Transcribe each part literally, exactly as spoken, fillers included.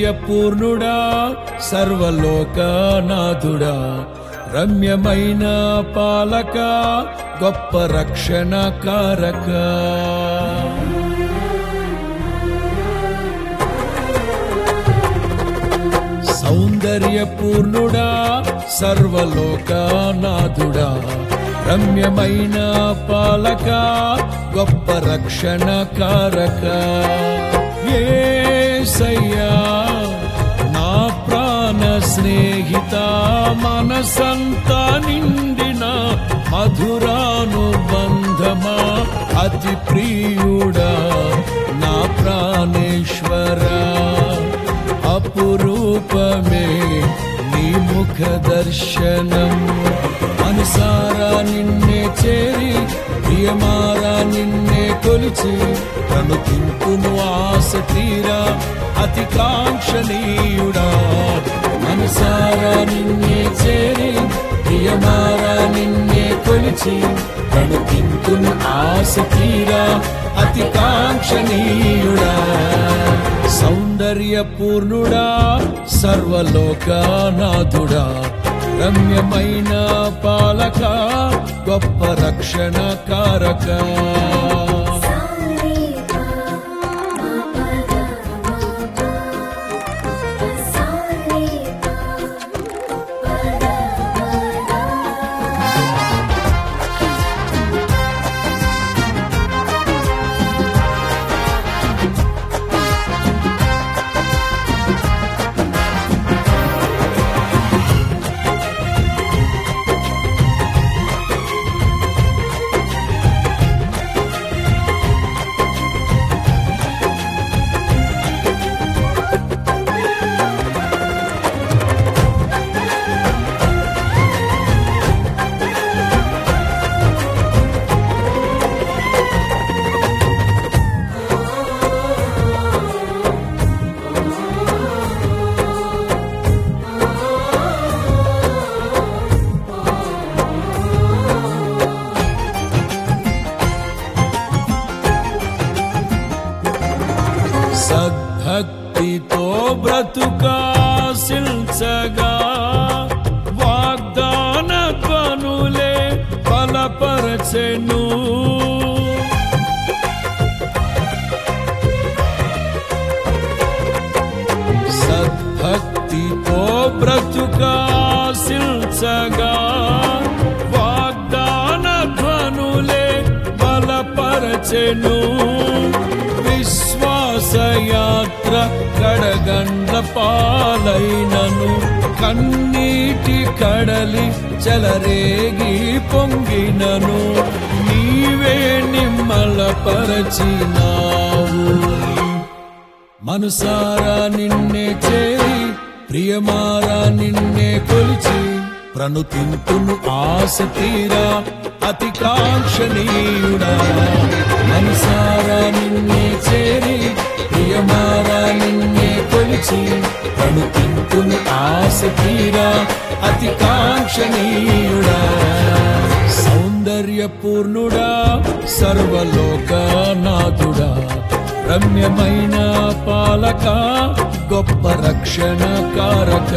సౌందర్యపూర్ణుడా సర్వలోకనాథుడా రమ్యమైన పాలక గొప్ప రక్షణ కారక సౌందర్యపూర్ణుడా సర్వలోకనాథుడా రమ్యమైన పాలక గొప్ప రక్షణ కారక యేసయ్యా నా ప్రాణ స్నేహిత మనసంతా నిండిన మధురానుబంధమా అతి ప్రియుడా నా ప్రాణేశ్వరా అపురూపమే నీ ముఖ దర్శనం మనసారా నిన్నే చేరి ప్రియమారా నిన్నే కొలిచి ప్రణుతింతును ఆశ తీరా అతి కాంక్షణీయుడా మనసారా నిన్నే చేరి ప్రియమారా నిన్నే కొలిచి ప్రణుతింతును ఆశ తీరా అతి కాంక్షణీయుడా సౌందర్యపూర్ణుడా సర్వలోకనాథుడా రమ్యమైన పాలక గొప్ప రక్షణ కారక సద్భక్తితో బ్రతుకాశించగా వాగ్దాన ధ్వనులే బలపరచెను సద్భక్తితో బ్రతుకాశించగా వాగ్దాన ధ్వనులే బలపరచెను విశ్వాసయాత్ర కడగండ్ల పాలైనను కన్నీటి కడలి చెలరేగి పొంగినను నీవే నిమ్మలపరచినావు మనసారా నిన్నే చేరి ప్రియమారా నిన్నే కొలిచి ప్రణుతింతును ఆశ తీరా అతి కాంక్షణీయుడా మనసారా నిన్నే చేరి ప్రియమారా నిన్నే కొలిచి ప్రణుతింతును ఆశ తీరా అతి కాంక్షణీయుడా సౌందర్యపూర్ణుడా సర్వలోకనాథుడా రమ్యమైన పాలక గొప్ప రక్షణ కారక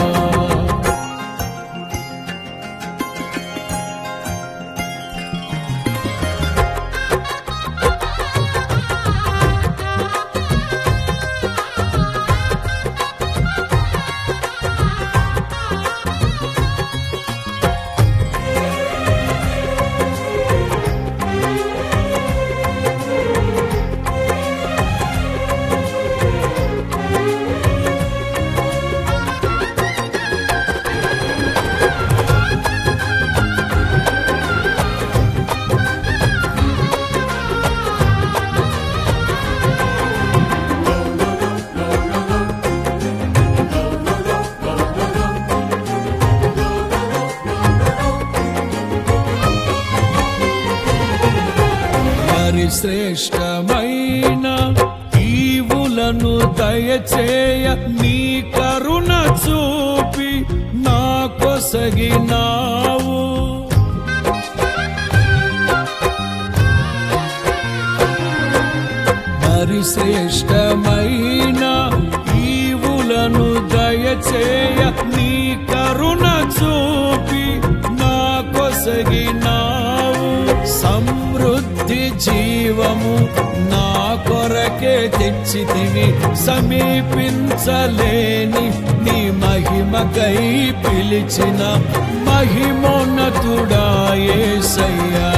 శ్రేష్టమైన ఈవులను దయచేయ నీ కరుణ చూపి నా కొసగినావు మరి శ్రేష్టమైన ఈవు దయచేయ నీ కరుణ చూపి నా కొసగినావు. సమృద్ధి జీవము నా కొరకే తెచ్చితివి, సమీపించలేని నీ మహిమకై పిలిచిన మహిమోన్నతుడా యేసయ్యా.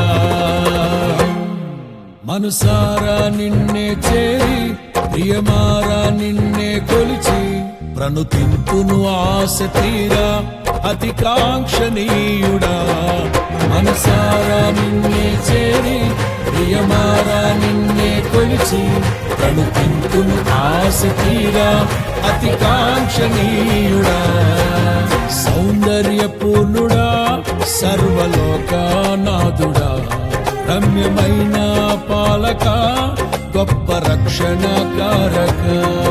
మనసారా నిన్నే చేరి ప్రియమారా నిన్నే కొలిచి ప్రణుతింతును ఆశ తీరా అతి కాంక్షణీయుడా. మనసారా నిన్నే చేరి ప్రియమారా నిన్నే కొలిచి ప్రణుతింతును ఆశ తీరా అతి కాంక్షణీయుడా. సౌందర్య పూర్ణుడా సర్వలోకనాథుడా, రమ్యమైన పాలక గొప్ప రక్షణ కారక.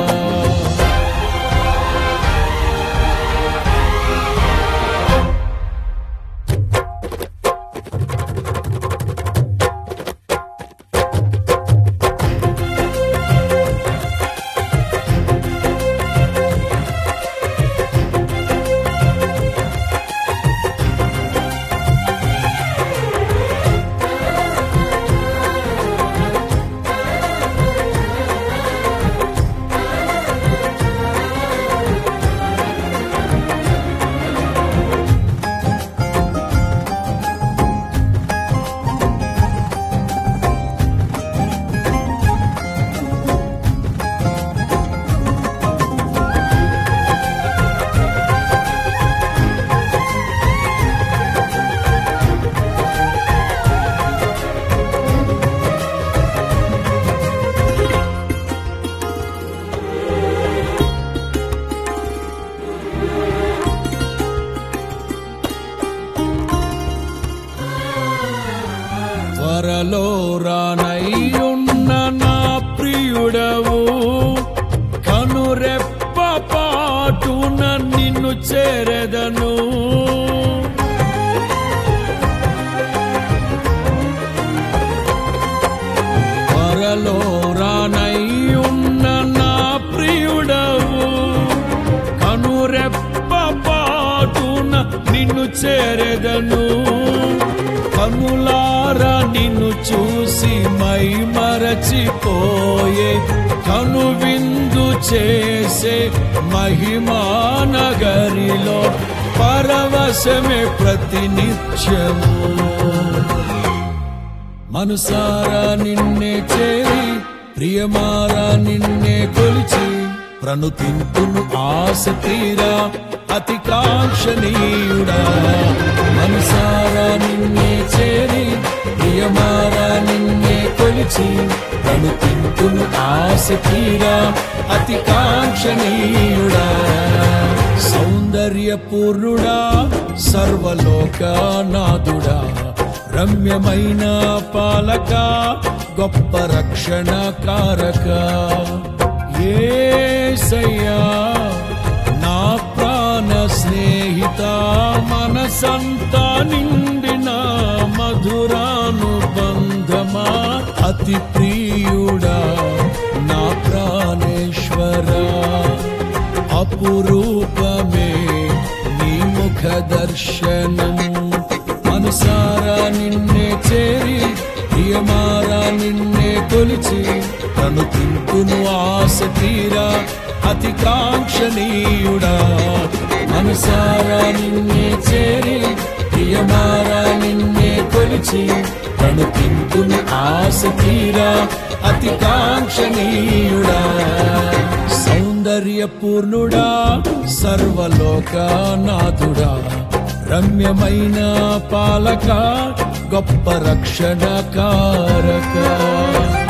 త్వరలో రానయ్యున్న నా ప్రియుడవు, కనురెప్ప పాటున నిన్ను చేరెదను. త్వరలో రానయ్యున్న నా ప్రియుడవు, కనురెప్ప పాటున నిన్ను చేరెదను. కనులారా నిన్ను చూసి మై మరచిపోయే, కను విందు చేసే మహిమానగరిలో పరవశమే ప్రతినిత్యము. మనసారా నిన్నే చేరి ప్రియమారా నిన్నే కొలిచి ప్రణుతింతును ఆశ తీరా అతి కాంక్షణీయుడా. మనసారా నిన్నే చేరి ప్రియమారా నిన్నే కొలిచి ప్రణుతింతును ఆశ తీరా అతి కాంక్షణీయుడా. సౌందర్య పూర్ణుడా సర్వలోకనాథుడా, రమ్యమైన పాలక గొప్ప రక్షణ కారక. యేసయ్యా నా ప్రాణ స్నేహిత, మనసంతా నిండిన మధురానుబంధమా, అతి ప్రియుడా నా ప్రాణేశ్వరా. అపురూపమే నీ ముఖ దర్శనం. మనసారా నిన్నే చేరి ప్రియమారా నిన్నే కొలిచి ప్రణుతింతును ఆశ తీరా అతి కాంక్షణీయుడా. మనసారా నిన్నే చేరి ప్రియమారా నిన్నే కొలిచి ప్రణుతింతును ఆశ తీరా అతి కాంక్షణీయుడా. సౌందర్య పూర్ణుడా సర్వలోకనాథుడా, రమ్యమైన పాలక గొప్ప రక్షణ కారక.